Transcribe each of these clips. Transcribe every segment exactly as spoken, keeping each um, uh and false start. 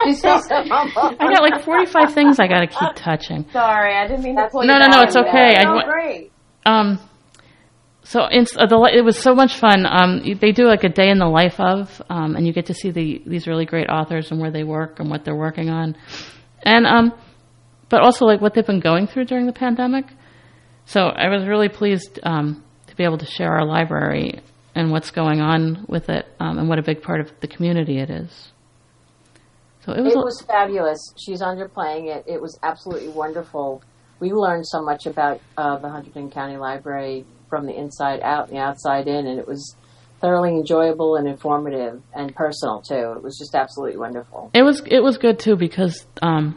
She's so I got like forty-five things I got to keep touching. Sorry, I didn't mean to pull you No, no, no, it's okay. Oh, I, great. Um, so in, uh, the, it was so much fun. Um, they do like a day in the life of, um, and you get to see the these really great authors and where they work and what they're working on, and um, but also like what they've been going through during the pandemic. So I was really pleased um, to be able to share our library and what's going on with it, um, and what a big part of the community it is. So it was. It was fabulous. She's underplaying it. It was absolutely wonderful. We learned so much about uh, the Hunterdon County Library from the inside out and the outside in, and it was thoroughly enjoyable and informative and personal too. It was just absolutely wonderful. It was it was good too because um,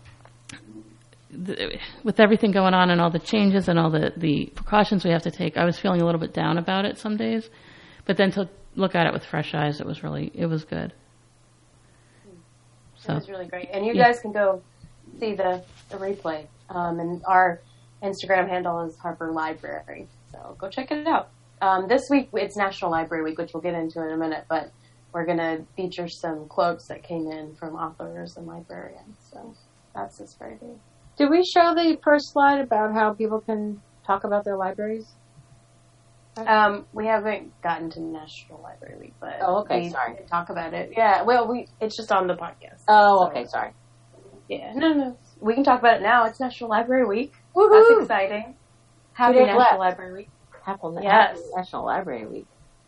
the, with everything going on and all the changes and all the, the precautions we have to take, I was feeling a little bit down about it some days. But then to look at it with fresh eyes, it was really it was good. So. It was really great, and you yeah. guys can go see the, the replay. Um, and our Instagram handle is Harper Library. So go check it out. Um, this week, it's National Library Week, which we'll get into in a minute, but we're going to feature some quotes that came in from authors and librarians. So that's this Friday. Did we show the first slide about how people can talk about their libraries? Um, we haven't gotten to National Library Week, but oh, okay, we sorry. can talk about it. Yeah, well, we it's just on the podcast. Oh, so. Okay, sorry. Yeah, no, no. We can talk about it now. It's National Library Week. Woohoo! That's exciting. Happy National left. Library Week. Happy, yes. Happy National Library Week.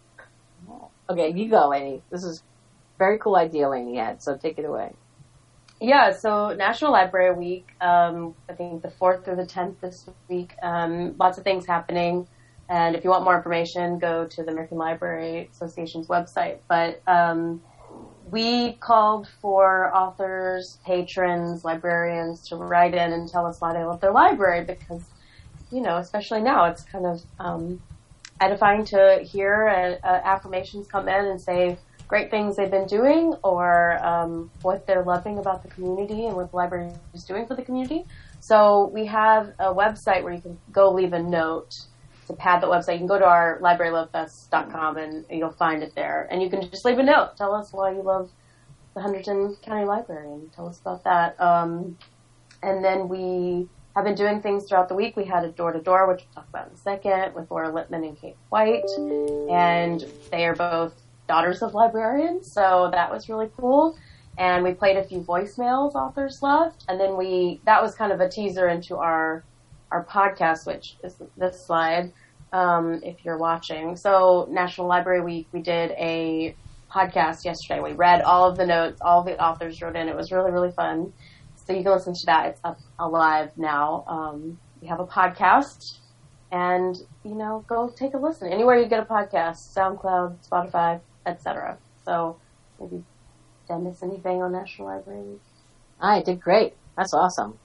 Okay, you go, Amy. This is a very cool idea Amy had, so take it away. Yeah, so National Library Week, um, I think the fourth through the tenth this week. Um, lots of things happening. And if you want more information, go to the American Library Association's website. But um, we called for authors, patrons, librarians to write in and tell us why they love their library because, you know, especially now, it's kind of um, edifying to hear uh, uh, affirmations come in and say great things they've been doing or um, what they're loving about the community and what the library is doing for the community. So we have a website where you can go leave a note to pad the website. You can go to our library love fest dot com and you'll find it there. And you can just leave a note. Tell us why you love the Hunterdon County Library and tell us about that. Um, and then we have been doing things throughout the week. We had a door-to-door, which we'll talk about in a second, with Laura Lippman and Kate White. And they are both daughters of librarians, so that was really cool. And we played a few voicemails authors left. And then we, that was kind of a teaser into our our podcast, which is this slide, um, if you're watching. So National Library Week, we did a podcast yesterday. We read all of the notes, all the authors wrote in. It was really, really fun. So you can listen to that. It's up alive now. Um, we have a podcast and, you know, go take a listen. Anywhere you get a podcast, SoundCloud, Spotify, et cetera. So maybe did I miss anything on National Library Week? I did great. That's awesome.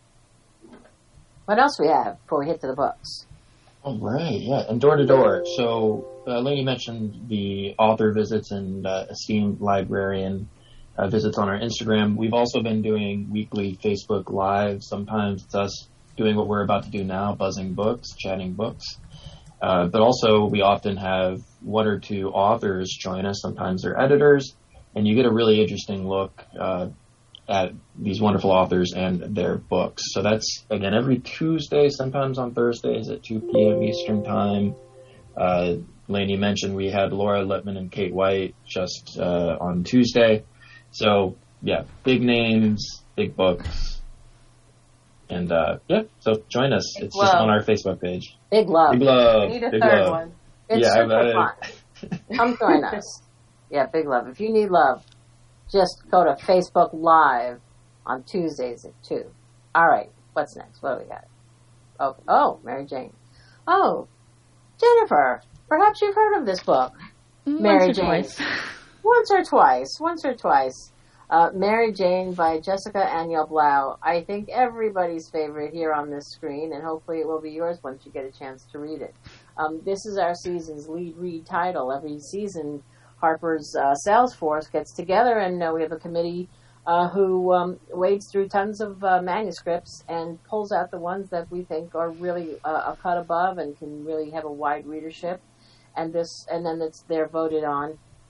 What else we have before we hit to the books? All right, yeah, and door to door. So, uh, Lainey mentioned the author visits and uh, esteemed librarian uh, visits on our Instagram. We've also been doing weekly Facebook Live. Sometimes it's us doing what we're about to do now, buzzing books, chatting books. Uh, but also, we often have one or two authors join us. Sometimes they're editors, and you get a really interesting look uh, at these wonderful authors and their books. So that's, again, every Tuesday, sometimes on Thursdays at two p.m. Eastern Time. Uh, Lainey mentioned we had Laura Lippman and Kate White just uh, on Tuesday. So, yeah, big names, big books. And, uh, yeah, so join us. It's Whoa. just on our Facebook page. Big love. Big love. We need a big third love. one. It's yeah, super I, fun. Come join us. Yeah, big love. If you need love, just go to Facebook Live on Tuesdays at two. All right, what's next? What do we got? Oh, oh, Mary Jane. Oh, Jennifer, perhaps you've heard of this book. Once Mary or Jane. Twice. Once or twice. Once or twice. Uh, Mary Jane by Jessica Aniel Blau. I think everybody's favorite here on this screen, and hopefully it will be yours once you get a chance to read it. Um, this is our season's lead read title. Every season, Harper's uh, sales force gets together, and uh, we have a committee uh, who um, wades through tons of uh, manuscripts and pulls out the ones that we think are really uh, a cut above and can really have a wide readership. And this, and then it's they're voted on.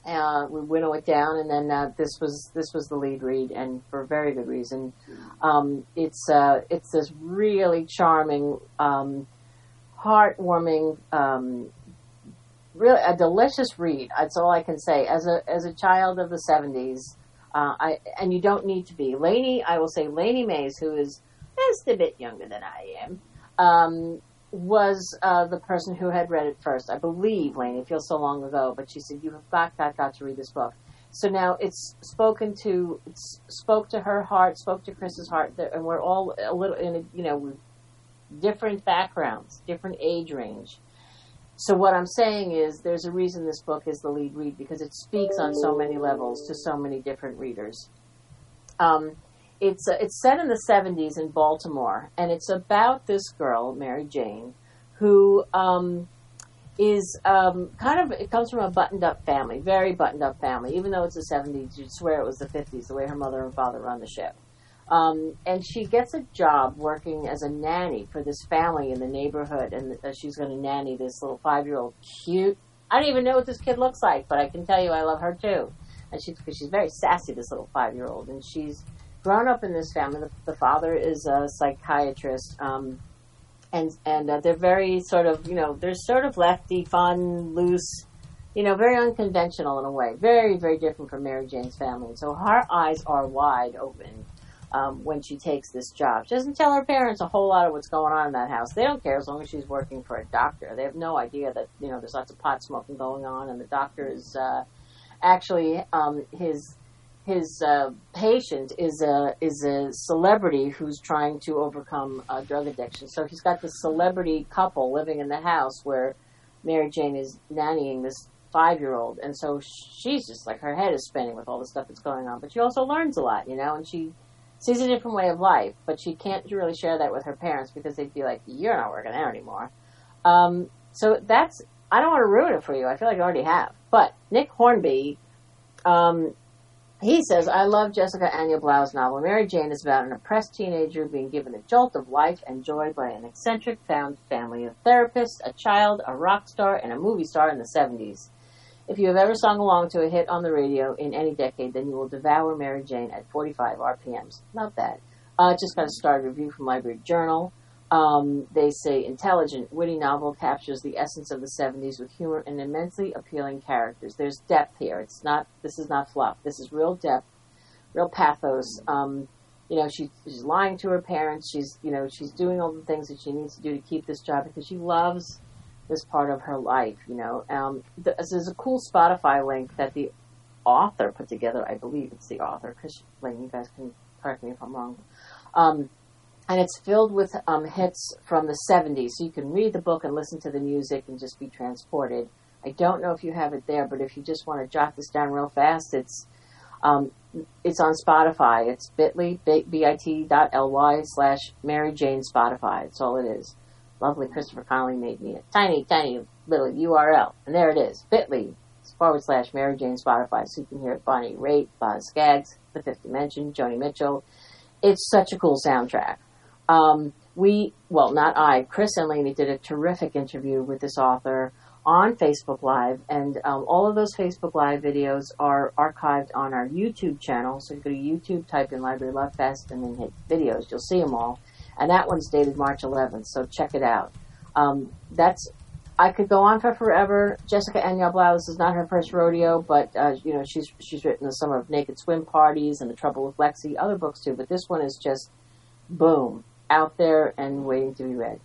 Uh, we winnow it down, and then uh, this was this was the lead read, and for a very good reason. Um, it's uh, it's this really charming, um, heartwarming, um, really a delicious read. That's all I can say. As a as a child of the seventies, uh, I and you don't need to be Lainey. I will say Lainey Mays, who is just a bit younger than I am. Um, was uh, the person who had read it first. I believe, Lainey, it feels so long ago, but she said, you have got, got, got to read this book. So now it's spoken to, it's spoke to her heart, spoke to Chris's heart, and we're all a little in, a, you know, different backgrounds, different age range. So what I'm saying is there's a reason this book is the lead read, because it speaks on so many levels to so many different readers. Um, It's uh, it's set in the seventies in Baltimore, and it's about this girl, Mary Jane, who um, is um, kind of, it comes from a buttoned-up family, very buttoned-up family. Even though it's the seventies, you'd swear it was the fifties, the way her mother and father run the ship. Um, and she gets a job working as a nanny for this family in the neighborhood, and uh, she's going to nanny this little five-year-old cute. I don't even know what this kid looks like, but I can tell you I love her too. And she's, because she's very sassy, this little five-year-old, and she's grown up in this family. The, the father is a psychiatrist, um, and and uh, they're very sort of, you know, they're sort of lefty, fun, loose, you know, very unconventional in a way. Very, very different from Mary Jane's family. So her eyes are wide open um, when she takes this job. She doesn't tell her parents a whole lot of what's going on in that house. They don't care as long as she's working for a doctor. They have no idea that, you know, there's lots of pot smoking going on, and the doctor is uh, actually um, his... His uh, patient is a is a celebrity who's trying to overcome uh, drug addiction. So he's got this celebrity couple living in the house where Mary Jane is nannying this five-year-old. And so she's just like, her head is spinning with all the stuff that's going on. But she also learns a lot, you know, and she sees a different way of life. But she can't really share that with her parents because they'd be like, you're not working there anymore. Um, so that's, I don't want to ruin it for you. I feel like I already have. But Nick Hornby... Um, He says, I love Jessica Anya Blau's novel. Mary Jane is about an oppressed teenager being given a jolt of life and joy by an eccentric found family of therapists, a child, a rock star, and a movie star in the seventies. If you have ever sung along to a hit on the radio in any decade, then you will devour Mary Jane at forty-five R P Ms. Not bad. Uh, just got a starred review from Library Journal. Um, they say, intelligent, witty novel captures the essence of the seventies with humor and immensely appealing characters. There's depth here. It's not, this is not fluff. This is real depth, real pathos. Um, you know, she, she's lying to her parents. She's, you know, she's doing all the things that she needs to do to keep this job because she loves this part of her life, you know. Um, there's a cool Spotify link that the author put together. I believe it's the author. Chris Lane, you guys can correct me if I'm wrong. Um, And it's filled with um, hits from the seventies, so you can read the book and listen to the music and just be transported. I don't know if you have it there, but if you just want to jot this down real fast, it's um, it's on Spotify. It's bit.ly, bit.ly slash Mary Jane Spotify. That's all it is. Lovely Christopher Connolly made me a tiny, tiny little U R L. And there it is, bit.ly forward slash Mary Jane Spotify. So you can hear Bonnie Raitt, Boz Scaggs, The Fifth Dimension, Joni Mitchell. It's such a cool soundtrack. Um, we, well, not I, Chris and Lainey did a terrific interview with this author on Facebook Live, and um, all of those Facebook Live videos are archived on our YouTube channel. So you go to YouTube, type in Library Love Fest, and then hit videos. You'll see them all. And that one's dated March eleventh, so check it out. Um, that's, I could go on for forever. Jessica Anya Blau, this is not her first rodeo, but, uh, you know, she's she's written The Summer of Naked Swim Parties and The Trouble with Lexi, other books too, but this one is just, boom, out there and waiting to be read.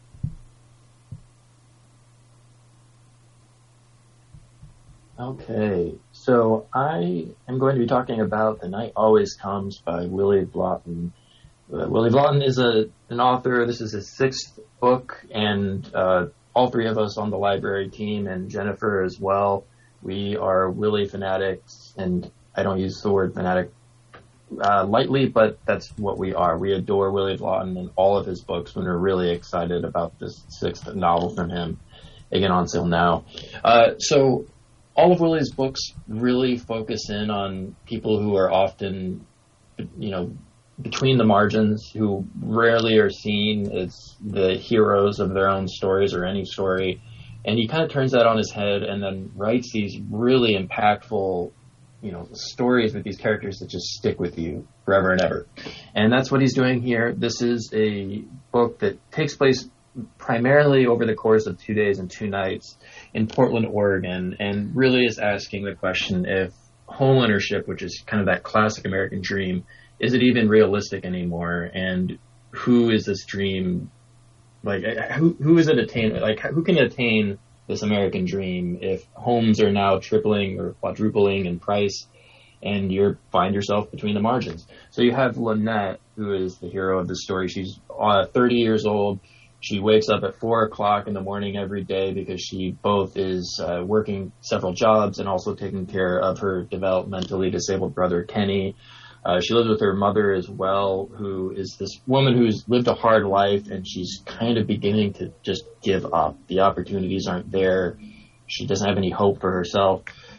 Okay, so I am going to be talking about The Night Always Comes by Willie Blotton. Uh, Willie Blotton is a an author. This is his sixth book, and uh, all three of us on the library team, and Jennifer as well, we are Willie fanatics, and I don't use the word fanatic Uh, lightly, but that's what we are. We adore Willie Blotton and all of his books, and we're really excited about this sixth novel from him, again on sale now. Uh, so all of Willie's books really focus in on people who are often, you know, between the margins, who rarely are seen as the heroes of their own stories or any story. And he kind of turns that on his head and then writes these really impactful, you know, stories with these characters that just stick with you forever and ever. And that's what he's doing here. This is a book that takes place primarily over the course of two days and two nights in Portland, Oregon, and really is asking the question if home ownership, which is kind of that classic American dream, is it even realistic anymore? And who is this dream? Like, who who is it attain? Like, who can attain this American dream if homes are now tripling or quadrupling in price, and you find yourself between the margins? So you have Lynette, who is the hero of the story. She's uh, thirty years old. She wakes up at four o'clock in the morning every day because she both is uh, working several jobs and also taking care of her developmentally disabled brother, Kenny. Uh, she lives with her mother as well, who is this woman who's lived a hard life, and she's kind of beginning to just give up. The opportunities aren't there. She doesn't have any hope for herself.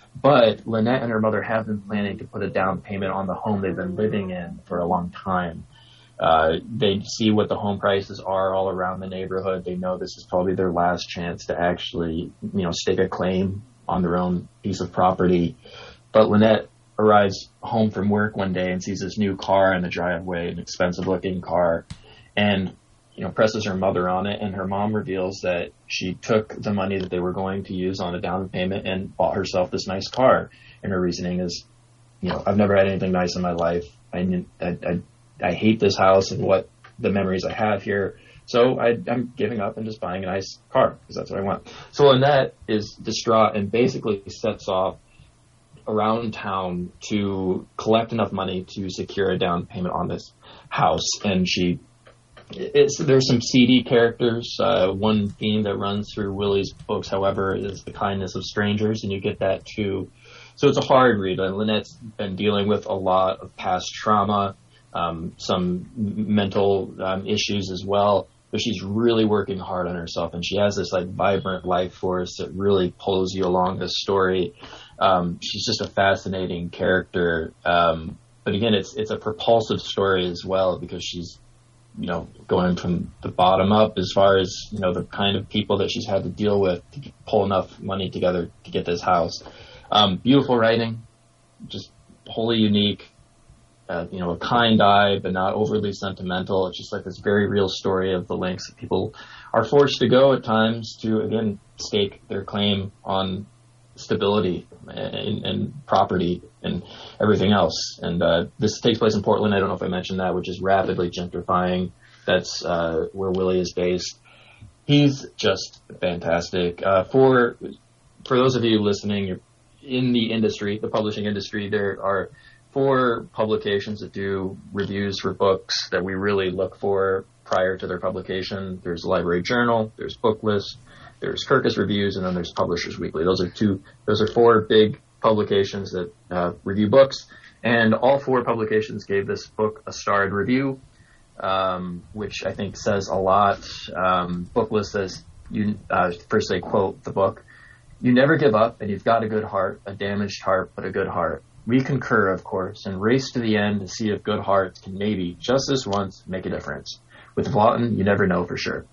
But Lynette and her mother have been planning to put a down payment on the home they've been living in for a long time. Uh, they see what the home prices are all around the neighborhood. They know this is probably their last chance to actually, you know, stake a claim on their own piece of property. But Lynette arrives home from work one day and sees this new car in the driveway, an expensive looking car, and, you know, presses her mother on it. And her mom reveals that she took the money that they were going to use on a down payment and bought herself this nice car. And her reasoning is, you know, I've never had anything nice in my life. I, I, I I hate this house and what the memories I have here. So I, I'm giving up and just buying a nice car because that's what I want. So Lynette is distraught and basically sets off around town to collect enough money to secure a down payment on this house. And she, it's, there's some seedy characters. Uh, one theme that runs through Willie's books, however, is the kindness of strangers, and you get that too. So it's a hard read. And Lynette's been dealing with a lot of past trauma. Um, some mental um, issues as well, but she's really working hard on herself, and she has this like vibrant life force that really pulls you along this story. Um, she's just a fascinating character, um, but again, it's it's a propulsive story as well because she's, you know, going from the bottom up as far as, you know, the kind of people that she's had to deal with to pull enough money together to get this house. Um, beautiful writing, just wholly unique. Uh, you know, a kind eye, but not overly sentimental. It's just like this very real story of the lengths that people are forced to go at times to, again, stake their claim on stability and, and property and everything else. And uh, this takes place in Portland. I don't know if I mentioned that, which is rapidly gentrifying. That's uh, where Willie is based. He's just fantastic. Uh, for for those of you listening, you're in the industry, the publishing industry, there are four publications that do reviews for books that we really look for prior to their publication. There's the Library Journal, there's Booklist, there's Kirkus Reviews, and then there's Publishers Weekly. Those are two, those are four big publications that uh, review books, and all four publications gave this book a starred review, um, which I think says a lot. Um, Booklist says, you uh, first they quote the book, "You never give up, and you've got a good heart, a damaged heart, but a good heart. We concur, of course, and race to the end to see if good hearts can maybe, just this once, make a difference. With Vlottin, you never know for sure."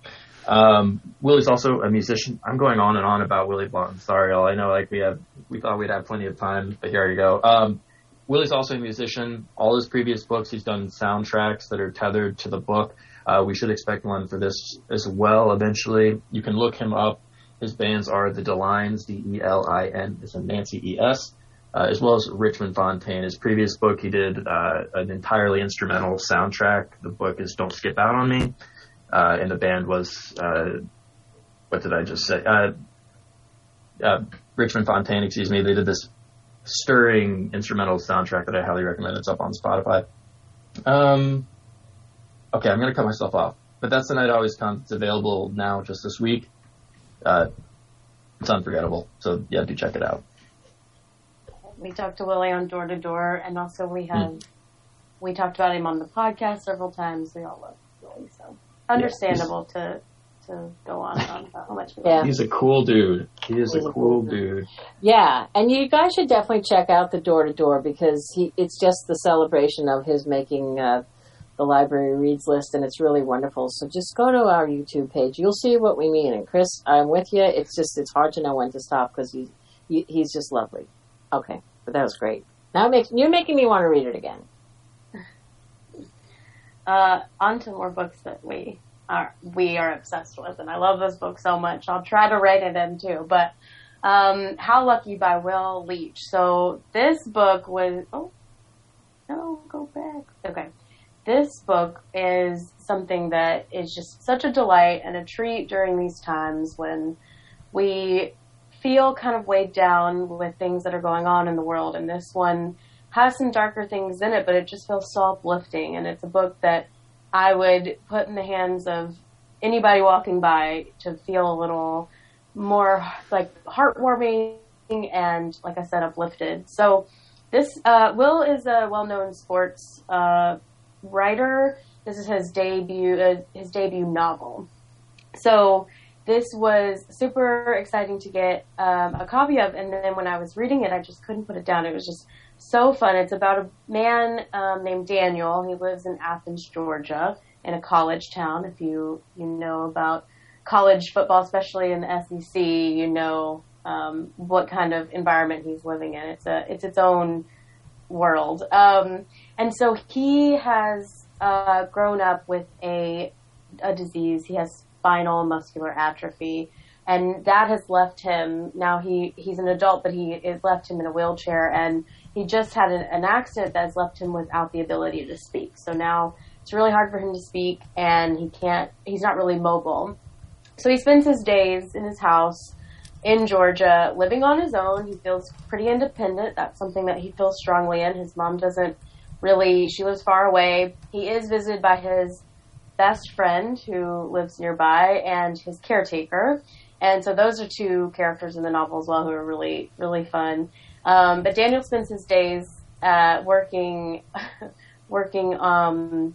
Um, Willie's also a musician. I'm going on and on about Willie Vlottin. Sorry, all I know, like we have, we thought we'd have plenty of time, but here you go. Um, Willie's also a musician. All his previous books, he's done soundtracks that are tethered to the book. Uh, we should expect one for this as well eventually. You can look him up. His bands are the Delines, D E L I N, is a Nancy E S. Uh, as well as Richmond Fontaine. His previous book, he did uh, an entirely instrumental soundtrack. The book is Don't Skip Out on Me. Uh, and the band was, uh, what did I just say? Uh, uh, Richmond Fontaine, excuse me. They did this stirring instrumental soundtrack that I highly recommend. It's up on Spotify. Um, okay, I'm going to cut myself off. But That's the Night It Always Comes. It's available now just this week. Uh, it's unforgettable. So, yeah, do check it out. We talked to Willie on Door to Door, and also we had mm. we talked about him on the podcast several times. We all love Willie, so understandable yeah, to to go on and on about how much we yeah. love him. He's a cool dude. He is He's a cool dude. Yeah, and you guys should definitely check out the Door to Door because he it's just the celebration of his making uh, the library reads list, and it's really wonderful. So just go to our YouTube page. You'll see what we mean. And Chris, I'm with you. It's just, it's hard to know when to stop because he, he, he's just lovely. Okay. But that was great. Now it makes, you're making me want to read it again. Uh, on to more books that we are, we are obsessed with. And I love this book so much. I'll try to write it in too. But, um, How Lucky by Will Leach. So this book was, oh, no, go back. Okay. This book is something that is just such a delight and a treat during these times when we feel kind of weighed down with things that are going on in the world. And this one has some darker things in it, but it just feels so uplifting. And it's a book that I would put in the hands of anybody walking by to feel a little more like heartwarming and, like I said, uplifted. So this, uh, Will is a well-known sports, uh, writer. This is his debut, uh, his debut novel. So this was super exciting to get um, a copy of, and then when I was reading it, I just couldn't put it down. It was just so fun. It's about a man um, named Daniel. He lives in Athens, Georgia, in a college town. If you you know about college football, especially in the S E C, you know um, what kind of environment he's living in. It's a it's its own world. Um, and so he has uh, grown up with a a disease. He has spinal muscular atrophy, and that has left him, now he, he's an adult, but he it left him in a wheelchair, and he just had an, an accident that has left him without the ability to speak. So now it's really hard for him to speak, and he can't, he's not really mobile. So he spends his days in his house in Georgia, living on his own. He feels pretty independent. That's something that he feels strongly in. His mom doesn't really, she lives far away. He is visited by his best friend who lives nearby and his caretaker. And so those are two characters in the novel as well who are really, really fun. Um, but Daniel spends his days uh, working, working um,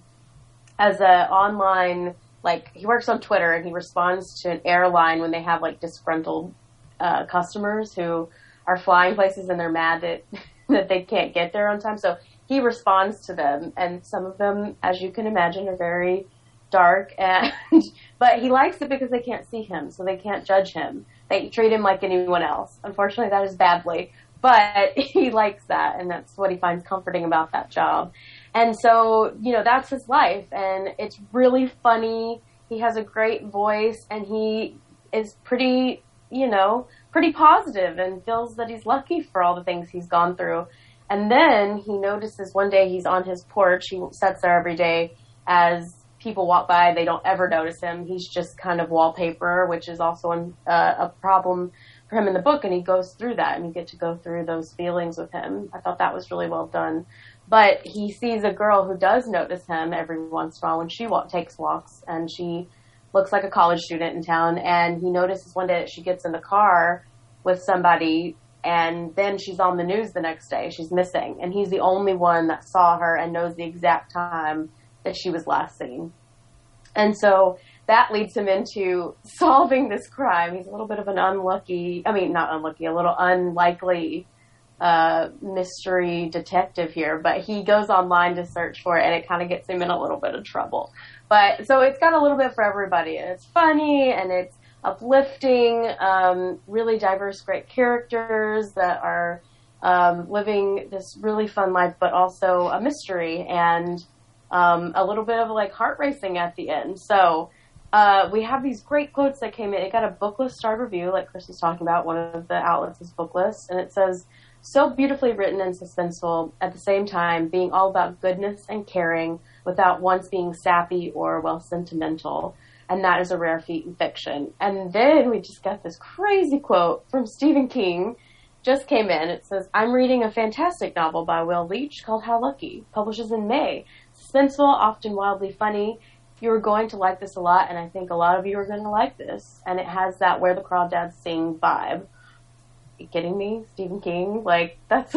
as a online, like he works on Twitter and he responds to an airline when they have like disgruntled uh, customers who are flying places and they're mad that that they can't get there on time. So he responds to them, and some of them, as you can imagine, are very dark, and but he likes it because they can't see him, so they can't judge him. They treat him like anyone else. Unfortunately, that is badly, but he likes that, and that's what he finds comforting about that job. And so, you know, that's his life, and it's really funny. He has a great voice, and he is pretty, you know, pretty positive and feels that he's lucky for all the things he's gone through. And then he notices one day he's on his porch. He sits there every day as people walk by. They don't ever notice him. He's just kind of wallpaper, which is also an, uh, a problem for him in the book. And he goes through that, and you get to go through those feelings with him. I thought that was really well done. But he sees a girl who does notice him every once in a while when she walk, takes walks, and she looks like a college student in town. And he notices one day that she gets in the car with somebody, and then she's on the news the next day. She's missing. And he's the only one that saw her and knows the exact time that she was last seen. And so that leads him into solving this crime. He's a little bit of an unlucky, I mean, not unlucky, a little unlikely uh, mystery detective here, but he goes online to search for it, and it kind of gets him in a little bit of trouble. But so it's got a little bit for everybody, and it's funny, and it's uplifting, um, really diverse, great characters that are um, living this really fun life, but also a mystery, and um, a little bit of like heart racing at the end. So uh, we have these great quotes that came in. It got a Booklist star review, like Chris was talking about. One of the outlets is Booklist, and it says, "So beautifully written and suspenseful, at the same time being all about goodness and caring without once being sappy or, well, sentimental. And that is a rare feat in fiction." And then we just got this crazy quote from Stephen King, just came in. It says, "I'm reading a fantastic novel by Will Leach called How Lucky. Publishes in May. Suspenseful, often wildly funny. You are going to like this a lot, and I think a lot of you are going to like this. And it has that Where the Crawdads Sing vibe." Are you kidding me? Stephen King? Like, that's,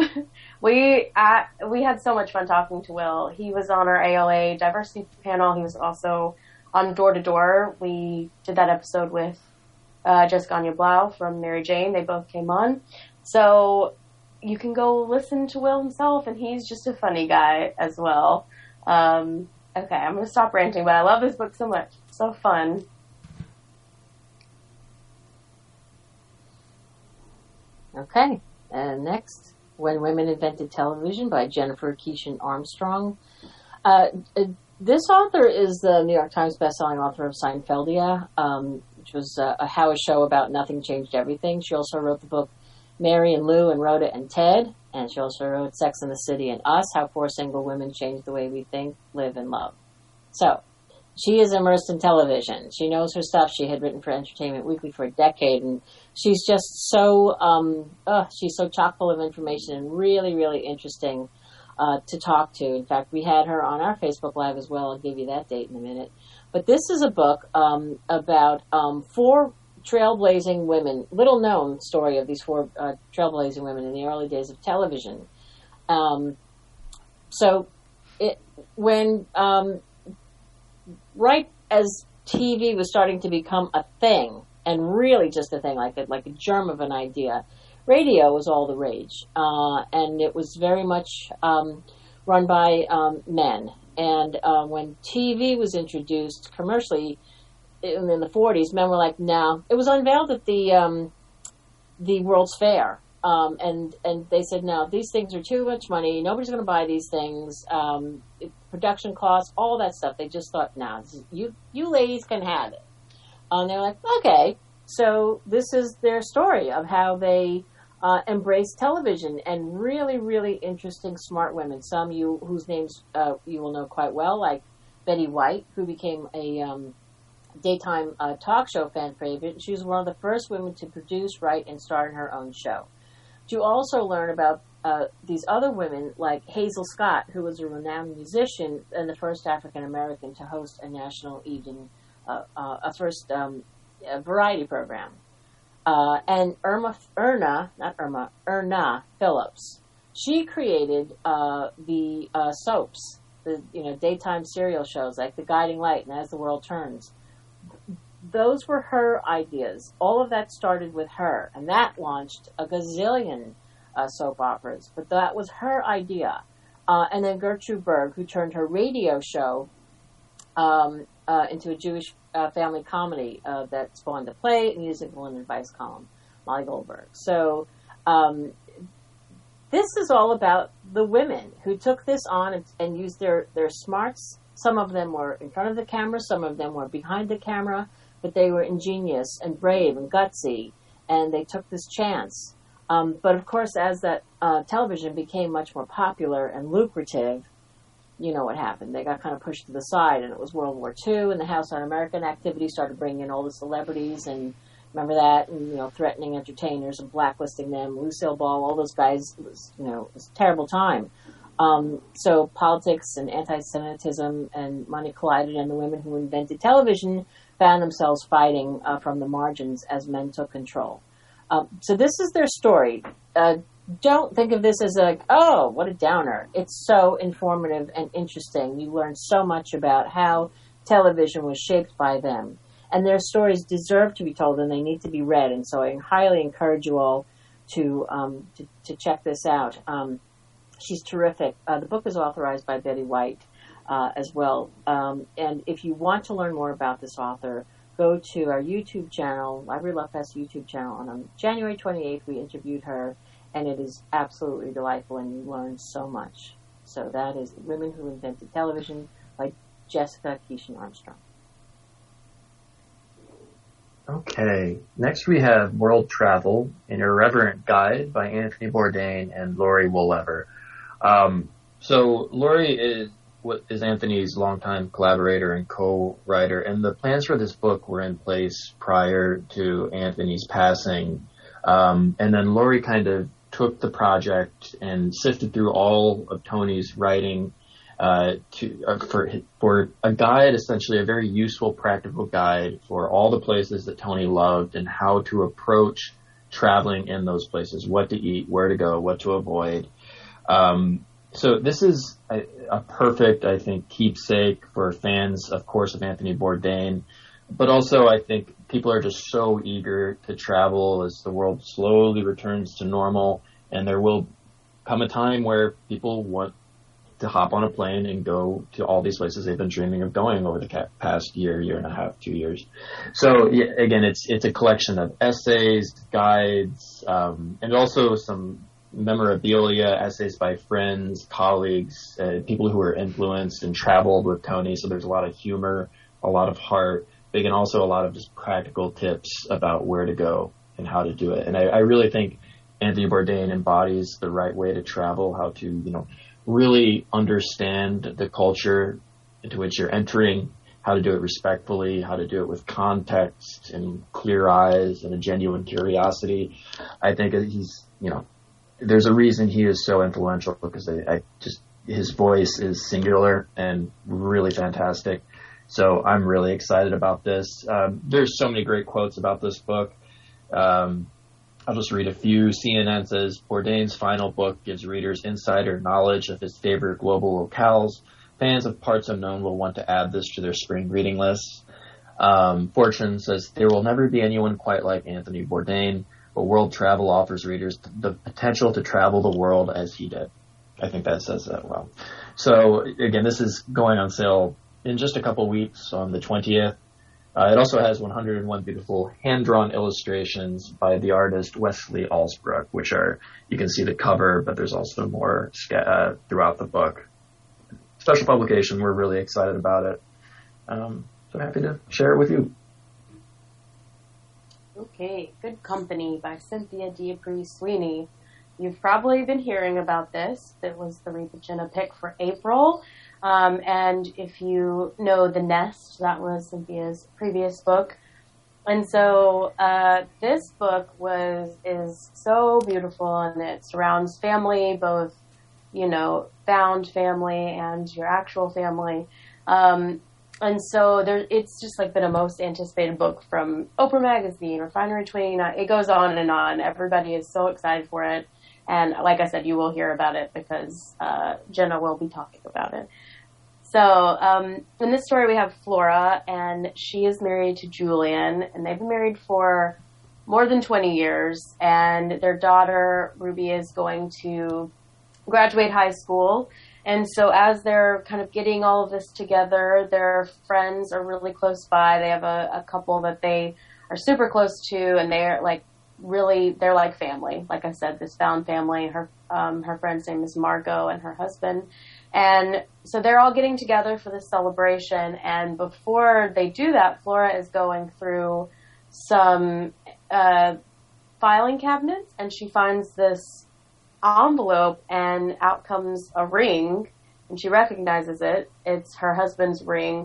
we, uh, we had so much fun talking to Will. He was on our A L A diversity panel. He was also on Door to Door. We did that episode with uh, Jessica Anya Blau from Mary Jane. They both came on. So you can go listen to Will himself, and he's just a funny guy as well. Um, Okay, I'm going to stop ranting, but I love this book so much. It's so fun. Okay, and next, When Women Invented Television by Jennifer Keeshan Armstrong. Uh, this author is the New York Times bestselling author of Seinfeldia, um, which was uh, a how a show about nothing changed everything. She also wrote the book Mary and Lou and Rhoda and Ted, and she also wrote Sex and the City and Us, How Four Single Women Changed the Way We Think, Live, and Love. So, she is immersed in television. She knows her stuff. She had written for Entertainment Weekly for a decade, and she's just so, um, uh, she's so chock full of information and really, really interesting uh, to talk to. In fact, we had her on our Facebook Live as well. I'll give you that date in a minute. But this is a book um, about um, four trailblazing women, little known story of these four uh, trailblazing women in the early days of television. Um, so, it, when... Um, right as T V was starting to become a thing, and really just a thing, like a, like a germ of an idea, radio was all the rage. Uh, and it was very much um, run by um, men. And uh, when T V was introduced commercially in, in the forties, men were like, no. It was unveiled at the um, the World's Fair. Um, and, and they said, no, these things are too much money. Nobody's going to buy these things. Um, it, production costs, all that stuff. They just thought, no, this is, you, you ladies can have it. And they're like, okay. So this is their story of how they uh, embraced television, and really, really interesting, smart women. Some you whose names uh, you will know quite well, like Betty White, who became a um, daytime uh, talk show fan favorite. She was one of the first women to produce, write, and star in her own show. You also learn about uh, these other women like Hazel Scott, who was a renowned musician and the first African American to host a national evening, uh, uh, a first um, a variety program, uh, and Irma, Erna, not Irma, Erna Phillips. She created uh, the uh, soaps, the you know daytime serial shows like The Guiding Light and As the World Turns. Those were her ideas. All of that started with her, and that launched a gazillion uh, soap operas. But that was her idea. Uh, and then Gertrude Berg, who turned her radio show um, uh, into a Jewish uh, family comedy uh, that spawned a play, musical, and advice column, Molly Goldberg. So um, this is all about the women who took this on and, and used their, their smarts. Some of them were in front of the camera, some of them were behind the camera, but they were ingenious and brave and gutsy, and they took this chance. Um, but of course, as that uh, television became much more popular and lucrative, you know what happened. They got kind of pushed to the side, and it was World War Two, and the House Un-American activity started bringing in all the celebrities, and remember that, and you know, threatening entertainers and blacklisting them. Lucille Ball, all those guys, it was, you know, it was a terrible time. Um, so politics and anti-Semitism and money collided, and the women who invented television found themselves fighting uh, from the margins as men took control. Um, so this is their story. Uh, don't think of this as like, oh, what a downer. It's so informative and interesting. You learn so much about how television was shaped by them. And their stories deserve to be told, and they need to be read. And so I highly encourage you all to um, to, to check this out. Um, she's terrific. Uh, the book is authorized by Betty White uh, as well. Um, and if you want to learn more about this author, go to our YouTube channel, Library Love Fest YouTube channel. And on January twenty-eighth, we interviewed her, and it is absolutely delightful, and you learn so much. So that is Women Who Invented Television by Jessica Keeshan Armstrong. Okay, next we have World Travel, an Irreverent Guide by Anthony Bourdain and Lori Wolever. Um, so Lori is what is Anthony's longtime collaborator and co-writer, and the plans for this book were in place prior to Anthony's passing. Um, and then Lori kind of took the project and sifted through all of Tony's writing uh, to uh, for for a guide, essentially a very useful, practical guide for all the places that Tony loved and how to approach traveling in those places, what to eat, where to go, what to avoid. Um, so this is a, a perfect, I think, keepsake for fans, of course, of Anthony Bourdain. But also, I think people are just so eager to travel as the world slowly returns to normal, and there will come a time where people want to hop on a plane and go to all these places they've been dreaming of going over the past year, year and a half, two years. So yeah, again, it's it's a collection of essays, guides, um, and also some memorabilia, essays by friends, colleagues, uh, people who were influenced and traveled with Tony. So there's a lot of humor, a lot of heart, but again, also a lot of just practical tips about where to go and how to do it. And I, I really think Anthony Bourdain embodies the right way to travel, how to, you know, really understand the culture into which you're entering, how to do it respectfully, how to do it with context and clear eyes and a genuine curiosity. I think he's, you know, there's a reason he is so influential, because I, I just, his voice is singular and really fantastic. So I'm really excited about this. Um, there's so many great quotes about this book. Um, I'll just read a few. C N N says, Bourdain's final book gives readers insider knowledge of his favorite global locales. Fans of Parts Unknown will want to add this to their spring reading lists. Um, Fortune says, there will never be anyone quite like Anthony Bourdain, but world travel offers readers the potential to travel the world as he did. I think that says that well. So again, this is going on sale in just a couple weeks on the twentieth. Uh, it also has one hundred one beautiful hand-drawn illustrations by the artist Wesley Alsbrook, which are, you can see the cover, but there's also more uh, throughout the book. Special publication. We're really excited about it. Um, so happy to share it with you. Okay, Good Company by Cynthia D'Aprix Sweeney. You've probably been hearing about this. It was the Read with Jenna pick for April. Um, and if you know The Nest, that was Cynthia's previous book. And so uh, this book was is so beautiful, and it surrounds family, both, you know, found family and your actual family. Um, and so there, it's just like been a most anticipated book from Oprah Magazine, Refinery twenty-nine. It goes on and on. Everybody is so excited for it. And like I said, you will hear about it because uh, Jenna will be talking about it. So um, in this story, we have Flora, and she is married to Julian, and they've been married for more than twenty years. And their daughter, Ruby, is going to graduate high school. And so as they're kind of getting all of this together, their friends are really close by. They have a, a couple that they are super close to, and they're like really, they're like family. Like I said, this found family. Her um, her friend's name is Margot, and her husband. And so they're all getting together for this celebration. And before they do that, Flora is going through some uh, filing cabinets, and she finds this envelope, and out comes a ring, and she recognizes it. It's her husband's ring.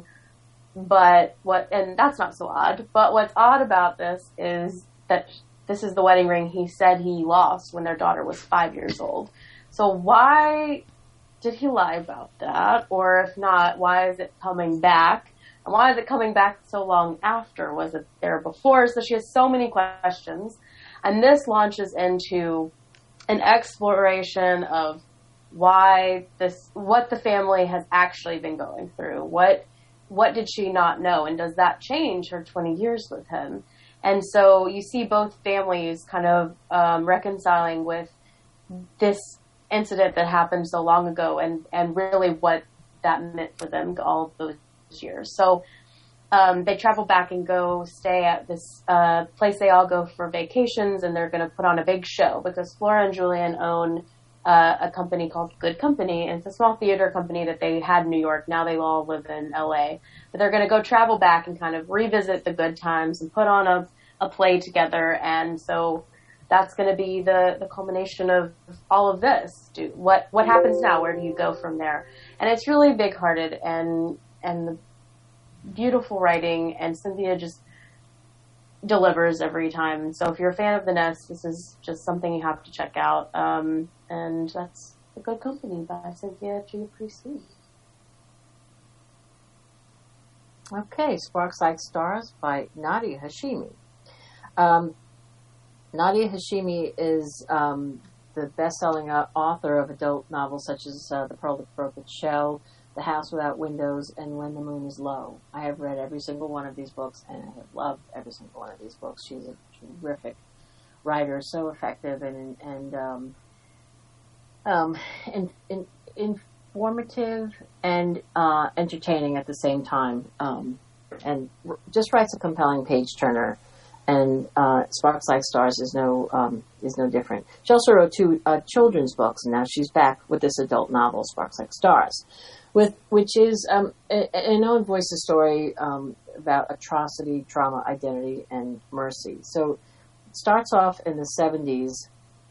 But what, and that's not so odd, but what's odd about this is that this is the wedding ring he said he lost when their daughter was five years old. So why did he lie about that? Or if not, why is it coming back? And why is it coming back so long after? Was it there before? So she has so many questions. And this launches into an exploration of why this, what the family has actually been going through. What, what did she not know? And does that change her twenty years with him? And so you see both families kind of um, reconciling with this incident that happened so long ago, and, and really what that meant for them all those years. So um, they travel back and go stay at this uh, place they all go for vacations, and they're going to put on a big show because Flora and Julian own uh, a company called Good Company, and it's a small theater company that they had in New York. Now they all live in L A. But they're going to go travel back and kind of revisit the good times and put on a, a play together. And so that's going to be the, the culmination of all of this. Do, what what happens now? Where do you go from there? And it's really big-hearted and and the beautiful writing, and Cynthia just delivers every time. So if you're a fan of The Nest, this is just something you have to check out. Um, and that's The Good Company by Cynthia D'Aprix Sweeney. Okay, Sparks Like Stars by Nadia Hashimi. Um, Nadia Hashimi is um, the best-selling uh, author of adult novels such as uh, The Pearl That Broke Its Shell, The House Without Windows, and When the Moon is Low. I have read every single one of these books, and I have loved every single one of these books. She's a terrific writer, so effective and and um, um, in, in, informative and uh, entertaining at the same time, um, and r- just writes a compelling page turner. And uh, Sparks Like Stars is no um, is no different. She also wrote two uh, children's books, and now she's back with this adult novel, Sparks Like Stars, with which is um, a- an own voices story um, about atrocity, trauma, identity, and mercy. So it starts off in the seventies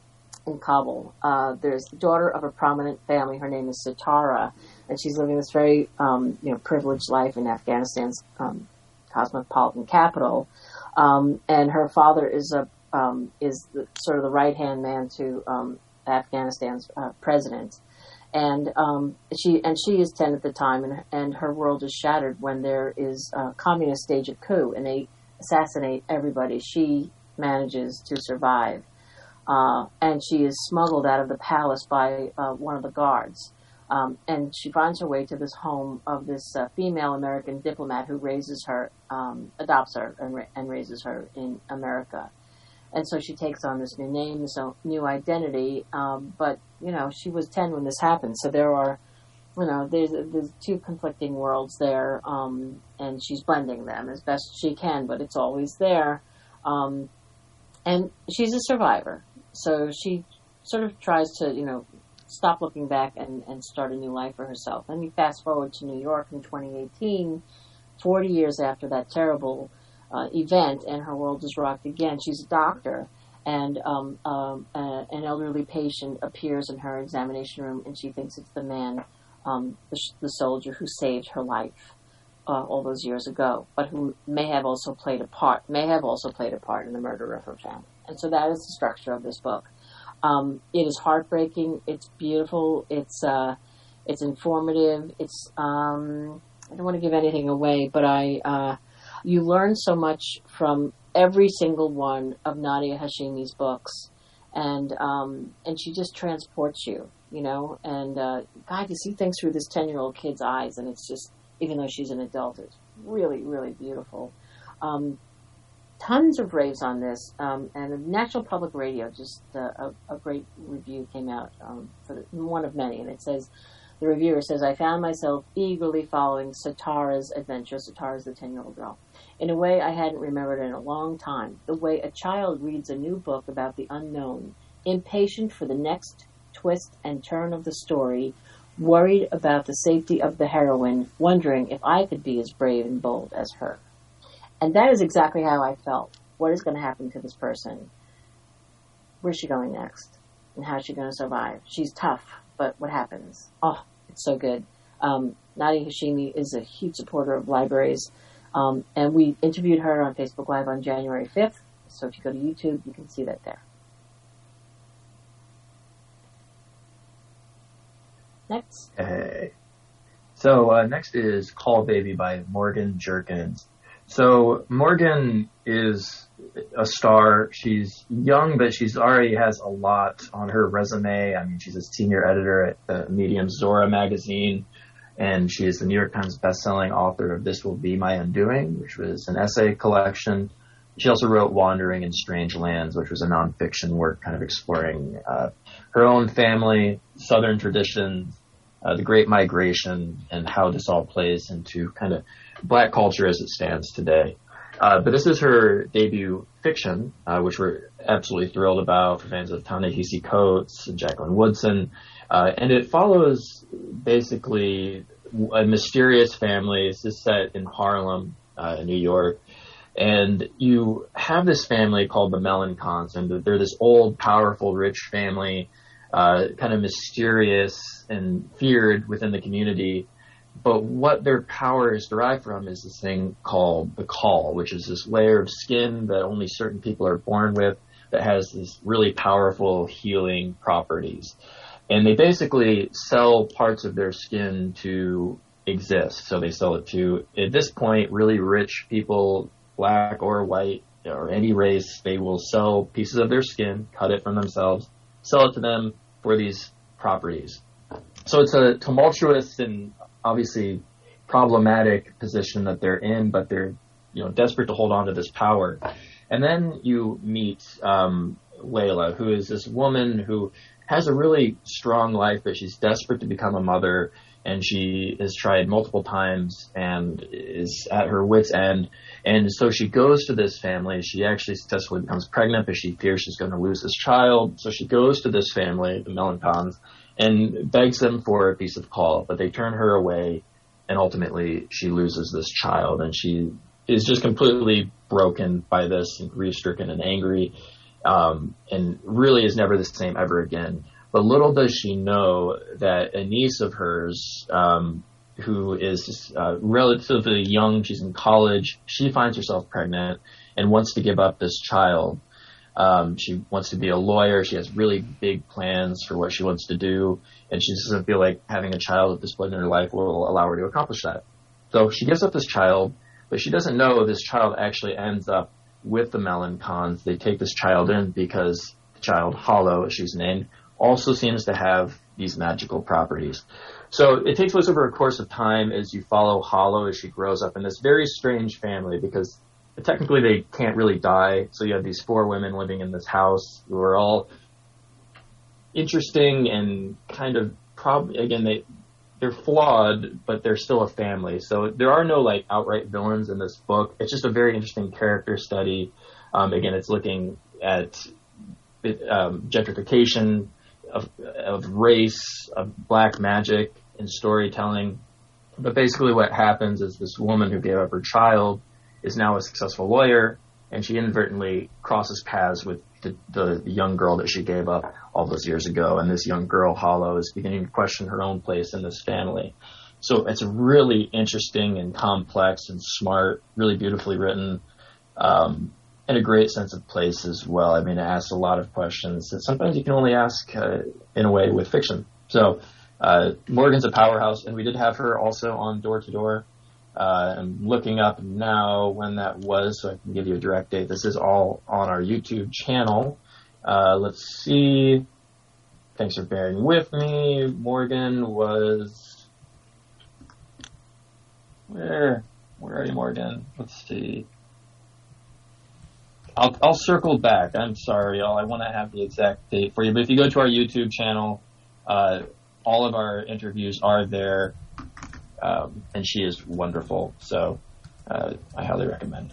in Kabul. Uh, there's the daughter of a prominent family. Her name is Sitara, and she's living this very um, you know privileged life in Afghanistan's um, cosmopolitan capital. Um, and her father is a um, is the, sort of the right hand man to um, Afghanistan's uh, president, and um, she and she is ten at the time, and and her world is shattered when there is a communist stage a coup and they assassinate everybody. She manages to survive, uh, and she is smuggled out of the palace by uh, one of the guards. Um, and she finds her way to this home of this uh, female American diplomat who raises her, um, adopts her, and, ra- and raises her in America. And so she takes on this new name, this new identity. Um, but you know, she was ten when this happened, so there are, you know, there's there's two conflicting worlds there, um, and she's blending them as best she can. But it's always there, um, and she's a survivor, so she sort of tries to, you know, stop looking back and, and start a new life for herself. And we fast forward to New York in twenty eighteen, forty years after that terrible uh, event, and her world is rocked again. She's a doctor, and um, um, uh, an elderly patient appears in her examination room, and she thinks it's the man, um, the, the soldier who saved her life uh, all those years ago, but who may have also played a part, may have also played a part in the murder of her family. And so that is the structure of this book. Um, it is heartbreaking. It's beautiful. It's uh, it's informative. It's um, I don't want to give anything away, but I uh, you learn so much from every single one of Nadia Hashimi's books, and um, and she just transports you, you know. And uh, God, you see things through this ten-year-old kid's eyes, and it's just, even though she's an adult, it's really, really beautiful. Um, Tons of raves on this, um, and National Public Radio, just uh, a, a great review came out um, for the, one of many, and it says, the reviewer says, I found myself eagerly following Sitara's adventure. Sitara's the ten-year-old girl, in a way I hadn't remembered in a long time, the way a child reads a new book about the unknown, impatient for the next twist and turn of the story, worried about the safety of the heroine, wondering if I could be as brave and bold as her. And that is exactly how I felt. What is going to happen to this person? Where's she going next? And how is she going to survive? She's tough, but what happens? Oh, it's so good. Um, Nadia Hashimi is a huge supporter of libraries. Um, and we interviewed her on Facebook Live on January fifth. So if you go to YouTube, you can see that there. Next. Hey. So uh, next is Call Baby by Morgan Jerkins. So Morgan is a star. She's young, but she's already has a lot on her resume. I mean, she's a senior editor at the Medium's Zora magazine, and she is the New York Times bestselling author of This Will Be My Undoing, which was an essay collection. She also wrote Wandering in Strange Lands, which was a nonfiction work kind of exploring uh, her own family, Southern traditions, uh, the Great Migration, and how this all plays into kind of Black culture as it stands today. Uh, but this is her debut fiction, uh, which we're absolutely thrilled about for fans of Ta-Nehisi Coates and Jacqueline Woodson. Uh, and it follows basically a mysterious family. This is set in Harlem, uh, in New York. And you have this family called the Mellencamps, and they're this old, powerful, rich family, uh, kind of mysterious and feared within the community. But what their power is derived from is this thing called the Call, which is this layer of skin that only certain people are born with that has this really powerful healing properties. And they basically sell parts of their skin to exist. So they sell it to, at this point, really rich people, black or white or any race. They will sell pieces of their skin, cut it from themselves, sell it to them for these properties. So it's a tumultuous and obviously problematic position that they're in, but they're, you know, desperate to hold on to this power. And then you meet um, Layla, who is this woman who has a really strong life, but she's desperate to become a mother, and she has tried multiple times and is at her wit's end. And so she goes to this family. She actually successfully becomes pregnant, but she fears she's going to lose this child. So she goes to this family, the Melancons, and begs them for a piece of call, but they turn her away, and ultimately she loses this child, and she is just completely broken by this and grief-stricken and angry, um, and really is never the same ever again. But little does she know that a niece of hers, um, who is uh, relatively young, she's in college, she finds herself pregnant and wants to give up this child. Um, she wants to be a lawyer. She has really big plans for what she wants to do, and she doesn't feel like having a child at this point in her life will allow her to accomplish that. So she gives up this child, but she doesn't know this child actually ends up with the Melancons. They take this child in because the child, Hollow, as she's named, also seems to have these magical properties. So it takes place over a course of time as you follow Hollow as she grows up in this very strange family, because technically they can't really die. So you have these four women living in this house who are all interesting and kind of prob- again, they, they're flawed, but they're still a family. So there are no like outright villains in this book. It's just a very interesting character study. Um, again, it's looking at um, gentrification of, of race, of black magic and storytelling. But basically what happens is this woman who gave up her child is now a successful lawyer, and she inadvertently crosses paths with the, the, the young girl that she gave up all those years ago. And this young girl, Hollow, is beginning to question her own place in this family. So it's really interesting and complex and smart, really beautifully written, um, and a great sense of place as well. I mean, it asks a lot of questions that sometimes you can only ask uh, in a way with fiction. So uh, Morgan's a powerhouse, and we did have her also on Door to Door. Uh, I'm looking up now when that was, so I can give you a direct date. This is all on our YouTube channel. Uh, let's see. Thanks for bearing with me. Morgan was... Where? Where are you, Morgan? Let's see. I'll, I'll circle back. I'm sorry, y'all. I want to have the exact date for you. But if you go to our YouTube channel, uh, all of our interviews are there. Um, and she is wonderful, so uh, I highly recommend.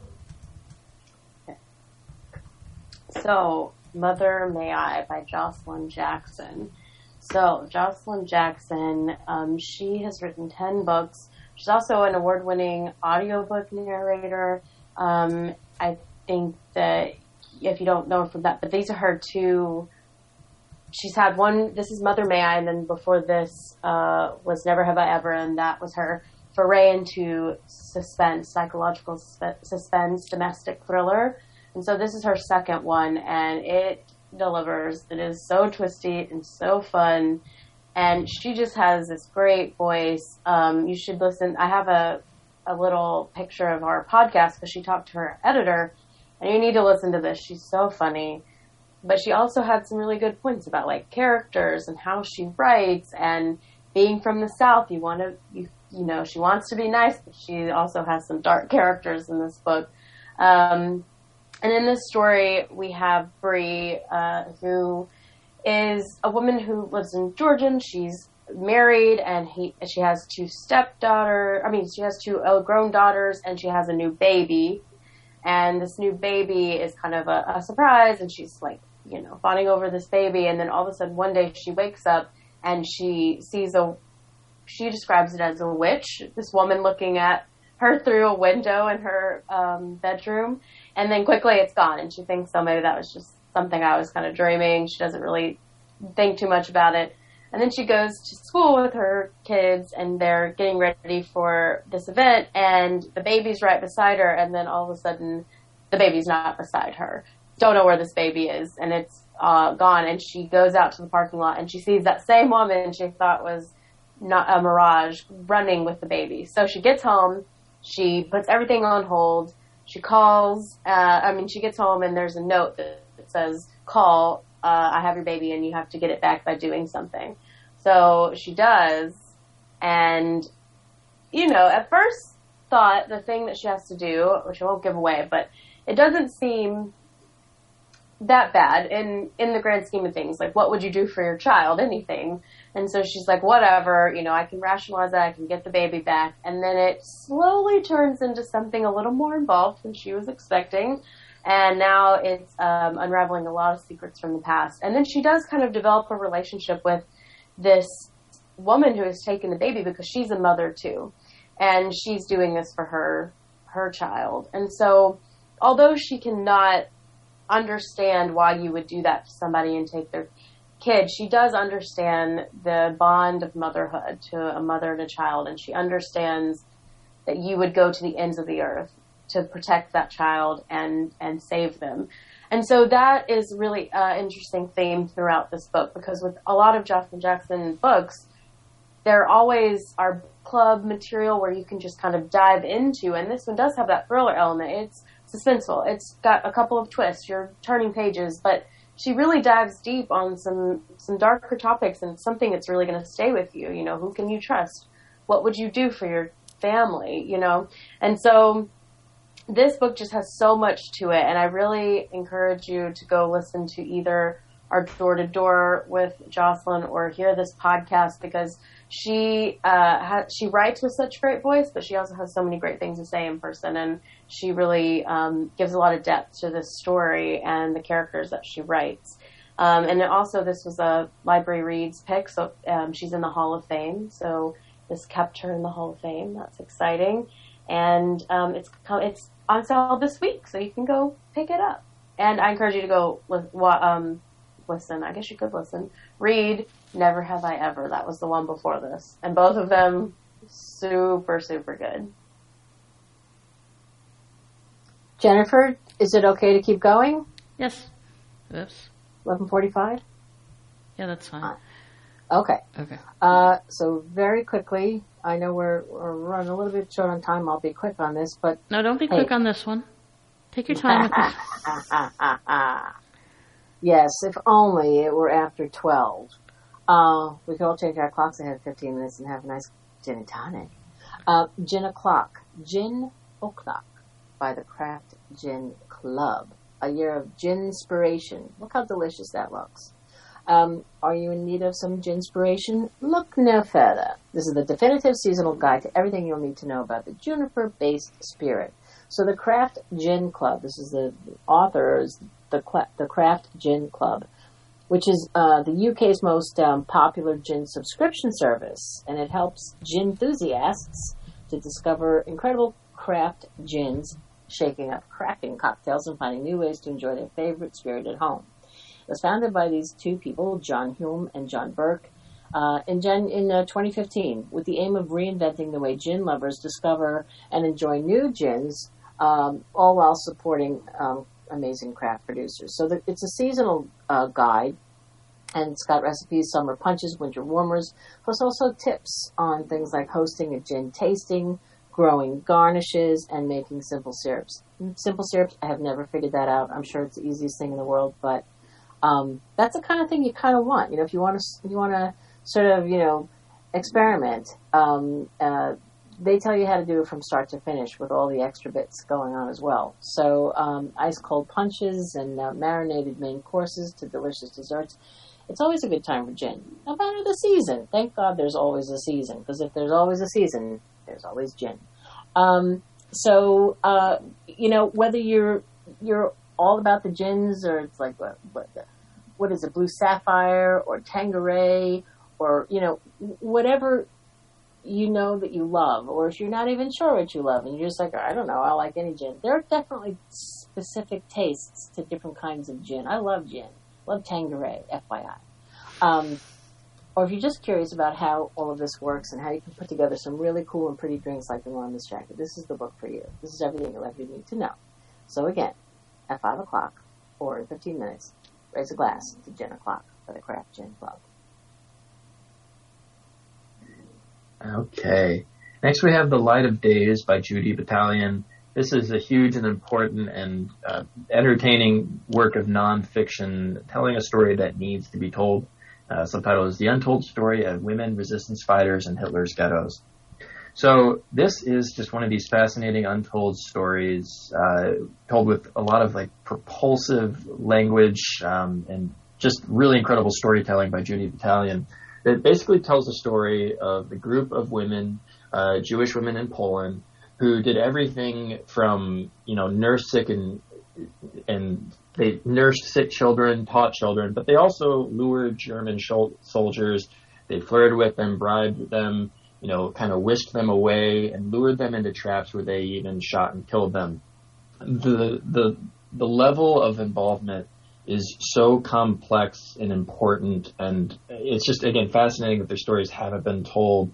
So, Mother May I by Jocelyn Jackson. So, Jocelyn Jackson, um, she has written ten books. She's also an award-winning audiobook narrator. Um, I think that if you don't know her from that, but these are her two. She's had one, this is Mother May I, and then before this uh, was Never Have I Ever, and that was her foray into suspense, psychological suspense, domestic thriller. And so this is her second one, and it delivers. It is so twisty and so fun, and she just has this great voice. Um, you should listen. I have a, a little picture of our podcast because she talked to her editor, and you need to listen to this. She's so funny. But she also had some really good points about like characters and how she writes, and being from the South, you want to, you, you know, she wants to be nice, but she also has some dark characters in this book. Um, and in this story, we have Bree, uh, who is a woman who lives in Georgia. And she's married, and he, she has two stepdaughter. I mean, she has two grown daughters, and she has a new baby. And this new baby is kind of a, a surprise, and she's like, you know, fawning over this baby. And then all of a sudden one day she wakes up and she sees a, she describes it as a witch, this woman looking at her through a window in her um, bedroom. And then quickly it's gone. And she thinks, oh, maybe that was just something I was kind of dreaming. She doesn't really think too much about it. And then she goes to school with her kids, and they're getting ready for this event, and the baby's right beside her, and then all of a sudden the baby's not beside her. Don't know where this baby is, and it's uh, gone. And she goes out to the parking lot, and she sees that same woman she thought was not a mirage running with the baby. So she gets home, she puts everything on hold, she calls, uh, I mean, she gets home, and there's a note that says, call, uh, I have your baby, and you have to get it back by doing something. So she does, and, you know, at first thought the thing that she has to do, which I won't give away, but it doesn't seem that bad in, in the grand scheme of things. Like, what would you do for your child? Anything. And so she's like, whatever, you know, I can rationalize that. I can get the baby back. And then it slowly turns into something a little more involved than she was expecting. And now it's um, unraveling a lot of secrets from the past. And then she does kind of develop a relationship with this woman who has taken the baby because she's a mother too. And she's doing this for her, her child. And so although she cannot understand why you would do that to somebody and take their kid, she does understand the bond of motherhood to a mother and a child, and she understands that you would go to the ends of the earth to protect that child and and save them. And so that is really an interesting theme throughout this book, because with a lot of Jocelyn Jackson books, there always are club material where you can just kind of dive into, and this one does have that thriller element. It's suspenseful. It's got a couple of twists. You're turning pages, but she really dives deep on some, some darker topics, and something that's really going to stay with you. You know, who can you trust? What would you do for your family? You know? And so this book just has so much to it, and I really encourage you to go listen to either our Door to Door with Jocelyn or hear this podcast, because she uh, ha- she writes with such great voice, but she also has so many great things to say in person, and she really um, gives a lot of depth to this story and the characters that she writes. Um, and also, this was a Library Reads pick, so um, she's in the Hall of Fame, so this kept her in the Hall of Fame. That's exciting. And um, it's it's on sale this week, so you can go pick it up. And I encourage you to go li- um, listen. I guess you could listen. Read Never Have I Ever. That was the one before this. And both of them super, super good. Jennifer, is it okay to keep going? Yes. Oops. eleven forty-five? Yeah, that's fine. Uh, okay. Okay. Uh, so very quickly, I know we're, we're running a little bit short on time. I'll be quick on this, but... No, don't be hey. quick on this one. Take your time with this. Yes, if only it were after twelve. Uh, we could all change our clocks ahead fifteen minutes and have a nice gin and tonic. Uh, Gin O'Clock. Gin O'Clock by the Craft Gin Club. A year of gin-spiration. Look how delicious that looks. Um, are you in need of some gin-spiration? Look no further. This is the definitive seasonal guide to everything you'll need to know about the juniper-based spirit. So the Craft Gin Club, this is the authors, the, the Craft Gin Club, which is uh, the U K's most um, popular gin subscription service, and it helps gin enthusiasts to discover incredible craft gins, shaking up cracking cocktails and finding new ways to enjoy their favorite spirit at home. It was founded by these two people, John Hume and John Burke, uh, in, Gen- in uh, twenty fifteen, with the aim of reinventing the way gin lovers discover and enjoy new gins, um, all while supporting um, amazing craft producers. So the, it's a seasonal uh, guide, and it's got recipes, summer punches, winter warmers, plus also tips on things like hosting a gin tasting, growing garnishes, and making simple syrups. Simple syrups, I have never figured that out. I'm sure it's the easiest thing in the world, but um, that's the kind of thing you kind of want. You know, if you want to, you want to sort of, you know, experiment. Um, uh, they tell you how to do it from start to finish with all the extra bits going on as well. So um, ice cold punches and uh, marinated main courses to delicious desserts. It's always a good time for gin, no matter the season. Thank God there's always a season, because if there's always a season, there's always gin. Um, so, uh, you know, whether you're you're all about the gins, or it's like, what, what, what is it, Blue Sapphire or Tanqueray, or, you know, whatever you know that you love, or if you're not even sure what you love, and you're just like, I don't know, I like any gin. There are definitely specific tastes to different kinds of gin. I love gin. Love Tanqueray, F Y I. Um, or if you're just curious about how all of this works and how you can put together some really cool and pretty drinks like the one on this jacket, this is the book for you. This is everything you'll ever need to know. So again, at five o'clock or in fifteen minutes, raise a glass to Gin O'Clock for the Craft Gin Club. Okay. Next we have The Light of Days by Judy Battalion. This is a huge and important and uh, entertaining work of nonfiction telling a story that needs to be told. Uh, subtitle is The Untold Story of Women Resistance Fighters in Hitler's Ghettos. So this is just one of these fascinating untold stories, uh, told with a lot of like propulsive language um, and just really incredible storytelling by Judy Battalion. It basically tells the story of a group of women, uh, Jewish women in Poland, who did everything from, you know, nurse sick and and they nursed sick children, taught children, but they also lured German shol- soldiers. They flirted with them, bribed them, you know, kind of whisked them away and lured them into traps where they even shot and killed them. The the the level of involvement is so complex and important, and it's just, again, fascinating that their stories haven't been told.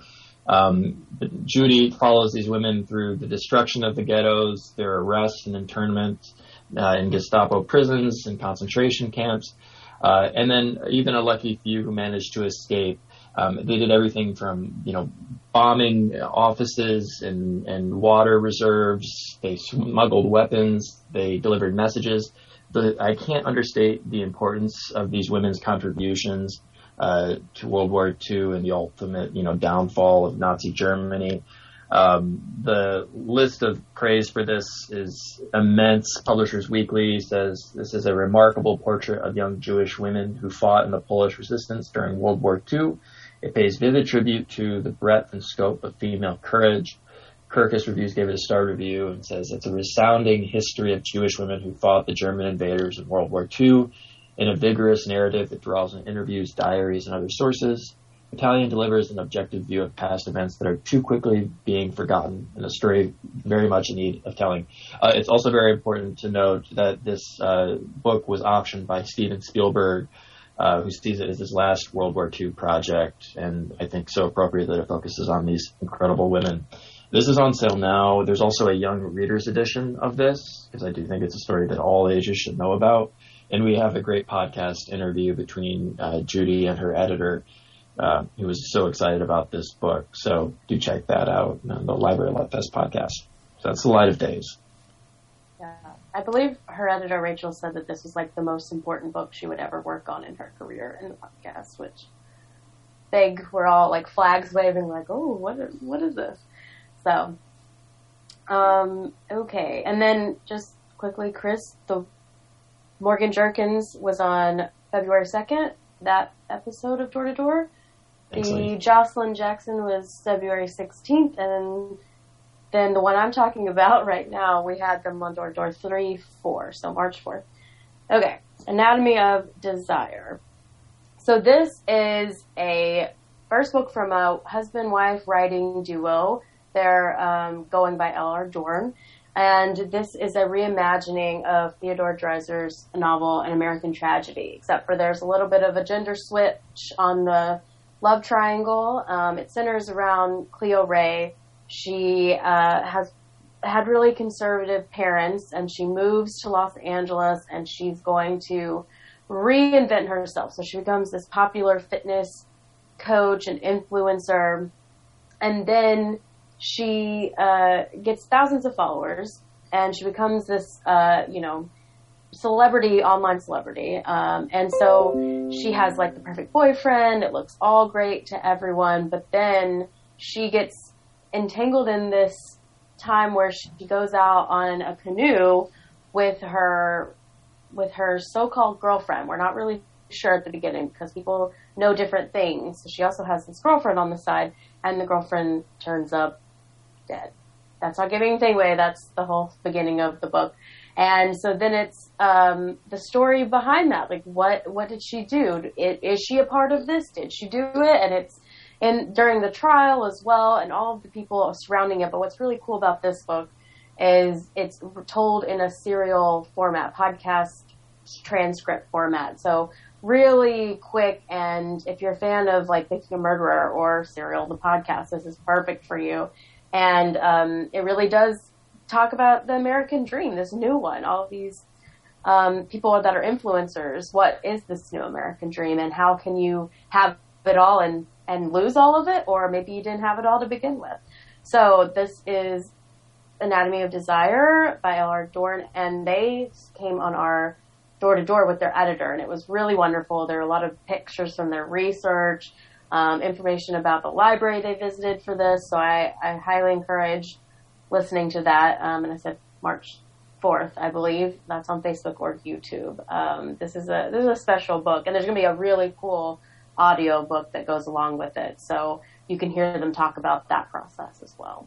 Um, Judy follows these women through the destruction of the ghettos, their arrests and internments uh, in Gestapo prisons and concentration camps, uh, and then even a lucky few who managed to escape. Um, they did everything from, you know, bombing offices and, and water reserves. They smuggled weapons. They delivered messages. But I can't understate the importance of these women's contributions uh, to World War Two and the ultimate, you know, downfall of Nazi Germany. Um, the list of praise for this is immense. Publishers Weekly says this is a remarkable portrait of young Jewish women who fought in the Polish resistance during World War Two. It pays vivid tribute to the breadth and scope of female courage. Kirkus Reviews gave it a star review and says it's a resounding history of Jewish women who fought the German invaders in World War Two in a vigorous narrative that draws on interviews, diaries, and other sources. Battalion delivers an objective view of past events that are too quickly being forgotten in a story very much in need of telling. Uh, it's also very important to note that this uh, book was optioned by Steven Spielberg, uh, who sees it as his last World War Two project, and I think so appropriate that it focuses on these incredible women. This is on sale now. There's also a young reader's edition of this, because I do think it's a story that all ages should know about. And we have a great podcast interview between uh, Judy and her editor, uh, who was so excited about this book. So do check that out on the Library Love Fest podcast. So that's The Light of Days. Yeah, I believe her editor, Rachel, said that this was like the most important book she would ever work on in her career in the podcast, which big, we're all like flags waving like, oh, what is, what is this? So, um, okay. And then just quickly, Chris, the Morgan Jerkins was on February second, that episode of Door to Door. The Jocelyn Jackson was February sixteenth, and then the one I'm talking about right now, we had them on Door to Door three, four, so March fourth. Okay. Anatomy of Desire. So this is a first book from a husband-wife writing duo. They're um, going by L R Dorn, and this is a reimagining of Theodore Dreiser's novel An American Tragedy, except for there's a little bit of a gender switch on the love triangle. Um, it centers around Cleo Ray. She uh, has had really conservative parents, and she moves to Los Angeles, and she's going to reinvent herself. So she becomes this popular fitness coach and influencer, and then she uh, gets thousands of followers, and she becomes this, uh, you know, celebrity, online celebrity. Um, and so she has like the perfect boyfriend. It looks all great to everyone, but then she gets entangled in this time where she goes out on a canoe with her, with her so-called girlfriend. We're not really sure at the beginning because people know different things. So she also has this girlfriend on the side, and the girlfriend turns up dead. That's not giving anything away. That's the whole beginning of the book. And so then it's um, the story behind that. Like, what what did she do? It, is she a part of this? Did she do it? And it's in during the trial as well, and all of the people surrounding it. But what's really cool about this book is it's told in a serial format, podcast transcript format. So really quick, and if you're a fan of like Making a Murderer or Serial, the podcast, this is perfect for you. And um, it really does talk about the American dream, this new one, all of these um, people that are influencers. What is this new American dream, and how can you have it all and, and lose all of it, or maybe you didn't have it all to begin with. So this is Anatomy of Desire by L R Dorn, and they came on our Door to Door with their editor, and it was really wonderful. There are a lot of pictures from their research. um, information about the library they visited for this. So I, I highly encourage listening to that. Um, and I said March fourth, I believe. That's on Facebook or YouTube. Um, this is a this is a special book, and there's going to be a really cool audio book that goes along with it. So you can hear them talk about that process as well.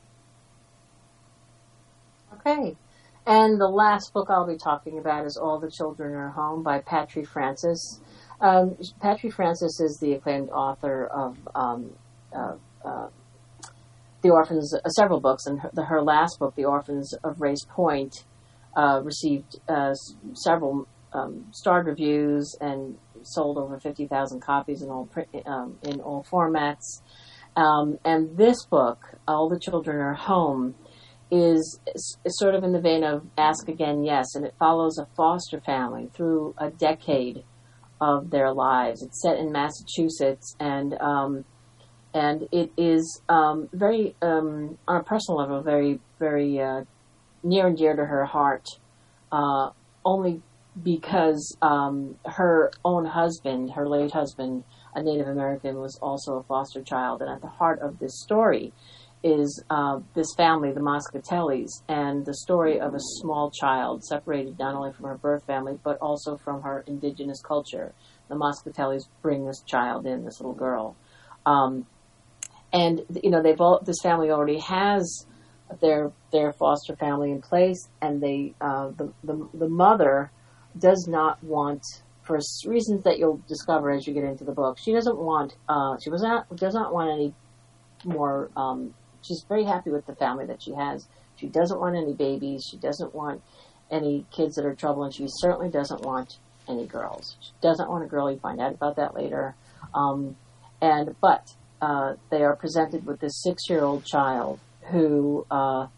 Okay. And the last book I'll be talking about is All the Children Are Home by Patri Francis. Um, Patri Francis is the acclaimed author of um, uh, uh, The Orphans, uh, several books, and her, the, her last book, The Orphans of Race Point, uh, received uh, s- several um, starred reviews and sold over fifty thousand copies in all print, um, in all formats. Um, and this book, All the Children Are Home, is, is sort of in the vein of Ask Again, Yes, and it follows a foster family through a decade of their lives. It's set in Massachusetts, and um, and it is um, very, um, on a personal level, very, very uh, near and dear to her heart, uh, only because um, her own husband, her late husband, a Native American, was also a foster child. And at the heart of this story is uh, this family, the Moscatellis, and the story of a small child separated not only from her birth family, but also from her indigenous culture. The Moscatellis bring this child in, this little girl. Um, and, you know, they've all, this family already has their their foster family in place, and they uh, the, the the mother does not want, for reasons that you'll discover as you get into the book, she doesn't want, uh, she was not, does not want any more, um, she's very happy with the family that she has. She doesn't want any babies. She doesn't want any kids that are trouble, and she certainly doesn't want any girls. She doesn't want a girl. You find out about that later. Um, and, but, uh, they are presented with this six-year-old child who, uh,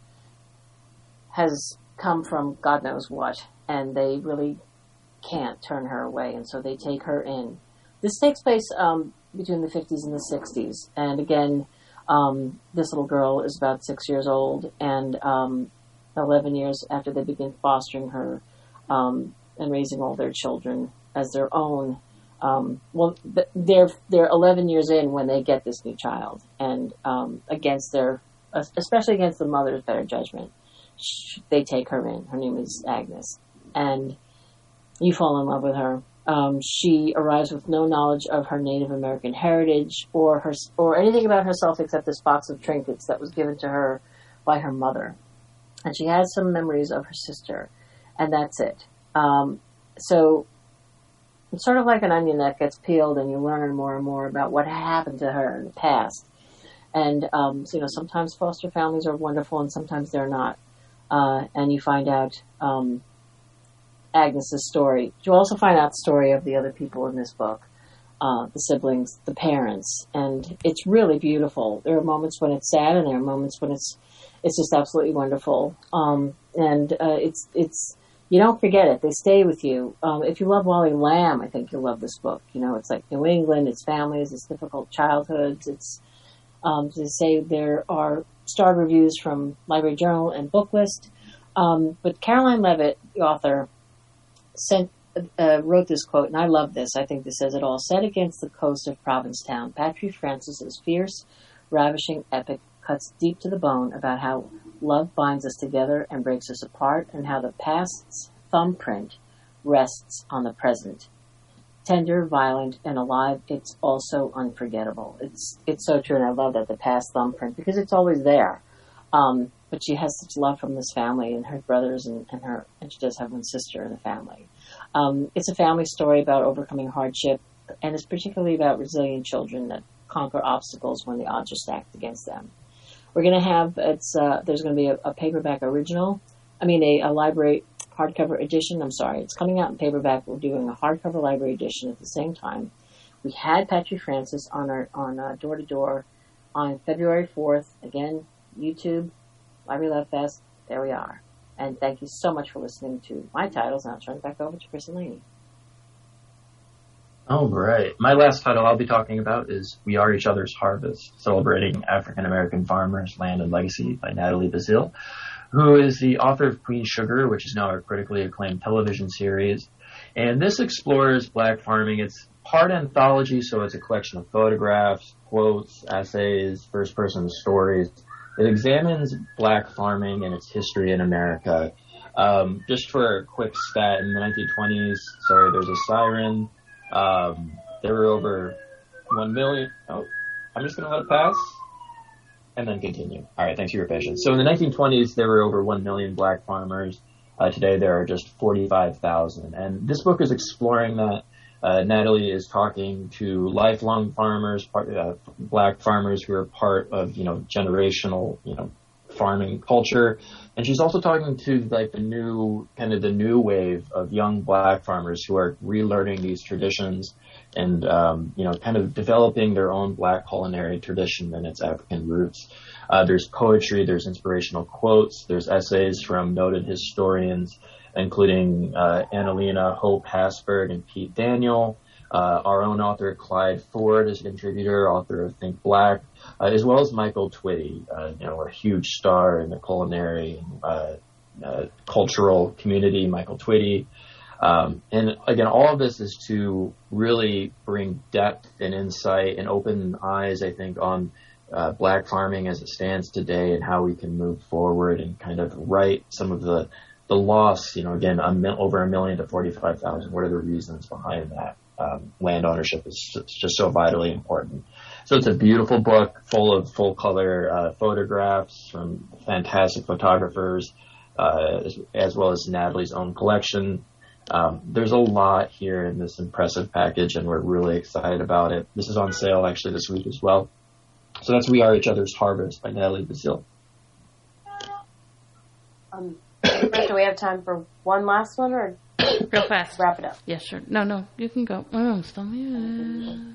has come from God knows what, and they really can't turn her away, and so they take her in. This takes place um, between the fifties and the sixties, and again, um, this little girl is about six years old, and um, eleven years after they begin fostering her um, and raising all their children as their own. Um, well, they're they're eleven years in when they get this new child, and um, against their, especially against the mother's better judgment, they take her in. Her name is Agnes, and you fall in love with her. Um, she arrives with no knowledge of her Native American heritage or her or anything about herself except this box of trinkets that was given to her by her mother, and she has some memories of her sister, and that's it. Um, so it's sort of like an onion that gets peeled, and you learn more and more about what happened to her in the past. And um, so, you know, sometimes foster families are wonderful, and sometimes they're not. Uh, and you find out um, Agnes's story. You also find out the story of the other people in this book, uh, the siblings, the parents, and it's really beautiful. There are moments when it's sad, and there are moments when it's it's just absolutely wonderful. Um, and uh, it's it's you don't forget it; they stay with you. Um, if you love Wally Lamb, I think you'll love this book. You know, it's like New England, it's families, it's difficult childhoods. It's um, to say there are starred reviews from Library Journal and Booklist, um, but Caroline Levitt, the author, sent, uh, wrote this quote, and I love this. I think this says it all. Set against the coast of Provincetown, Patri Francis's fierce, ravishing epic cuts deep to the bone about how love binds us together and breaks us apart, and how the past's thumbprint rests on the present. Tender, violent, and alive, it's also unforgettable. It's it's so true, and I love that, the past thumbprint, because it's always there. Um, but she has such love from this family and her brothers, and, and her, and she does have one sister in the family. Um, it's a family story about overcoming hardship, and it's particularly about resilient children that conquer obstacles when the odds are stacked against them. We're going to have, it's uh, there's going to be a, a paperback original, I mean a, a library hardcover edition, I'm sorry, it's coming out in paperback. We're doing a hardcover library edition at the same time. We had Patri Francis on our on uh, Door to Door on February fourth. Again, YouTube, Library Love Fest, there we are. And thank you so much for listening to my titles. Now I'll turn it back over to Chris and Lainey. All right. My last title I'll be talking about is We Are Each Other's Harvest, Celebrating African American Farmers, Land, and Legacy by Natalie Bazile, who is the author of Queen Sugar, which is now a critically acclaimed television series. And this explores black farming. It's part anthology, so it's a collection of photographs, quotes, essays, first-person stories. It examines black farming and its history in America. Um, just for a quick stat, in the nineteen twenties, sorry, there's a siren. Um, there were over one million. Oh, I'm just going to let it pass and then continue. All right, thanks for your patience. So in the nineteen twenties, there were over one million black farmers. Uh, today, there are just forty-five thousand. And this book is exploring that. Uh, Natalie is talking to lifelong farmers, part, uh, black farmers who are part of, you know, generational, you know, farming culture. And she's also talking to like the new, kind of the new wave of young black farmers who are relearning these traditions and, um, you know, kind of developing their own black culinary tradition and its African roots. Uh, there's poetry, there's inspirational quotes, there's essays from noted historians, including uh, Annalena Hope Hasberg and Pete Daniel. Uh, our own author, Clyde Ford, is a contributor, author of Think Black, uh, as well as Michael Twitty, uh, you know, a huge star in the culinary uh, uh, cultural community, Michael Twitty. Um, and again, all of this is to really bring depth and insight and open eyes, I think, on uh, black farming as it stands today and how we can move forward and kind of right some of the the loss, you know, again, a mil- over a million to forty-five thousand. What are the reasons behind that? Um, land ownership is just, just so vitally important. So it's a beautiful book full of full color uh, photographs from fantastic photographers, uh, as, as well as Natalie's own collection. Um, there's a lot here in this impressive package, and we're really excited about it. This is on sale actually this week as well. So that's We Are Each Other's Harvest by Natalie Basile. Um, do we have time for one last one, or real fast? Wrap it up. Yes, sure. No, no, you can go. Oh, I'm still muted.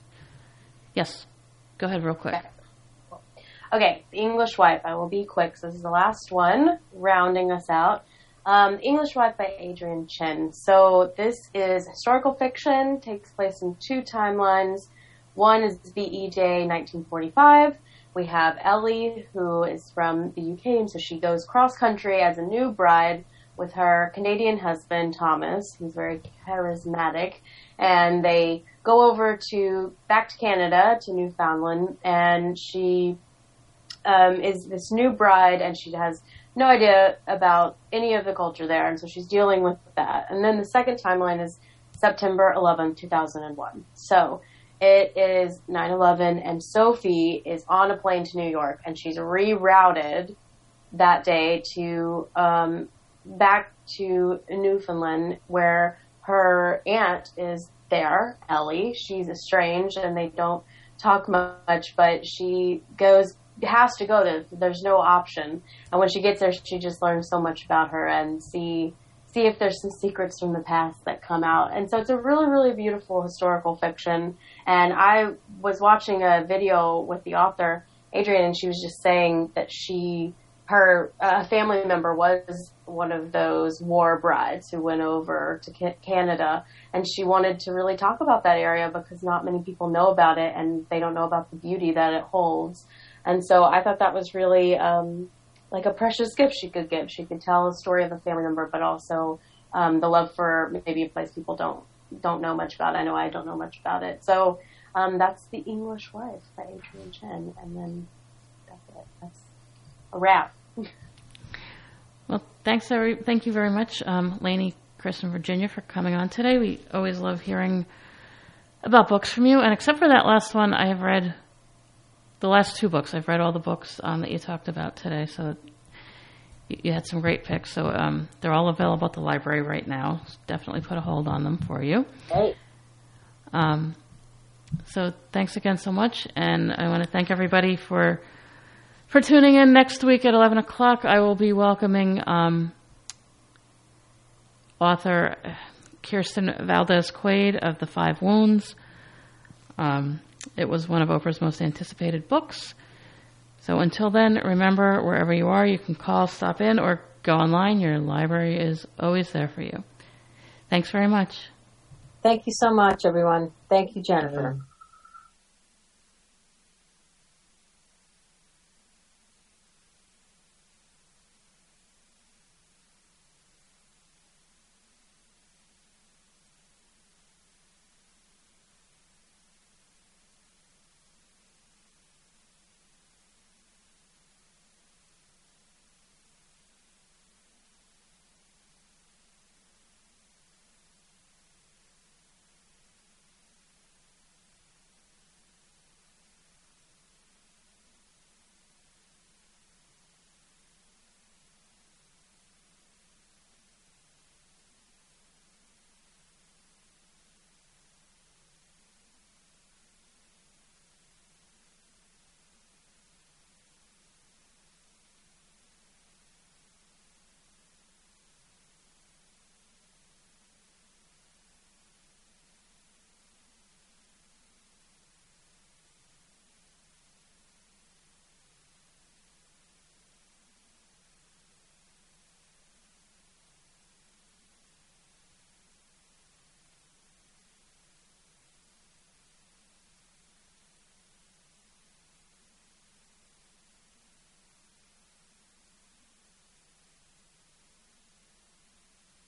Yes, go ahead real quick. Okay. Okay, The English Wife. I will be quick. So this is the last one, rounding us out. Um, The English Wife by Adrienne Chen. So this is historical fiction, takes place in two timelines. One is V E Day nineteen forty-five. We have Ellie, who is from the U K, and so she goes cross-country as a new bride with her Canadian husband, Thomas, who's very charismatic, and they go over to, back to Canada, to Newfoundland, and she um, is this new bride, and she has no idea about any of the culture there, and so she's dealing with that. And then the second timeline is September eleventh, two thousand one. So it is nine eleven, and Sophie is on a plane to New York, and she's rerouted that day to um, back to Newfoundland, where her aunt is there, Ellie. She's estranged, and they don't talk much, but she goes, has to go there. There's no option. And when she gets there, she just learns so much about her and see see if there's some secrets from the past that come out. And so it's a really, really beautiful historical fiction. And I was watching a video with the author, Adrienne, and she was just saying that she, her uh, family member was one of those war brides who went over to ca- Canada. And she wanted to really talk about that area because not many people know about it, and they don't know about the beauty that it holds. And so I thought that was really um, like a precious gift she could give. She could tell a story of a family member, but also um, the love for maybe a place people don't don't know much about. I know I don't know much about it. So um, that's The English Wife by Adrienne Chen. And then that's it. That's a wrap. Well, thanks, every, thank you very much, um, Lainey, Chris, and Virginia for coming on today. We always love hearing about books from you. And except for that last one, I have read the last two books. I've read all the books um, that you talked about today, so you, you had some great picks. So um, they're all available at the library right now. Definitely put a hold on them for you. Hey. Um, so thanks again so much, and I want to thank everybody for for tuning in. Next week at eleven o'clock, I will be welcoming um, author Kirsten Valdez-Quaid of The Five Wounds. Um, it was one of Oprah's most anticipated books. So until then, remember, wherever you are, you can call, stop in, or go online. Your library is always there for you. Thanks very much. Thank you so much, everyone. Thank you, Jennifer.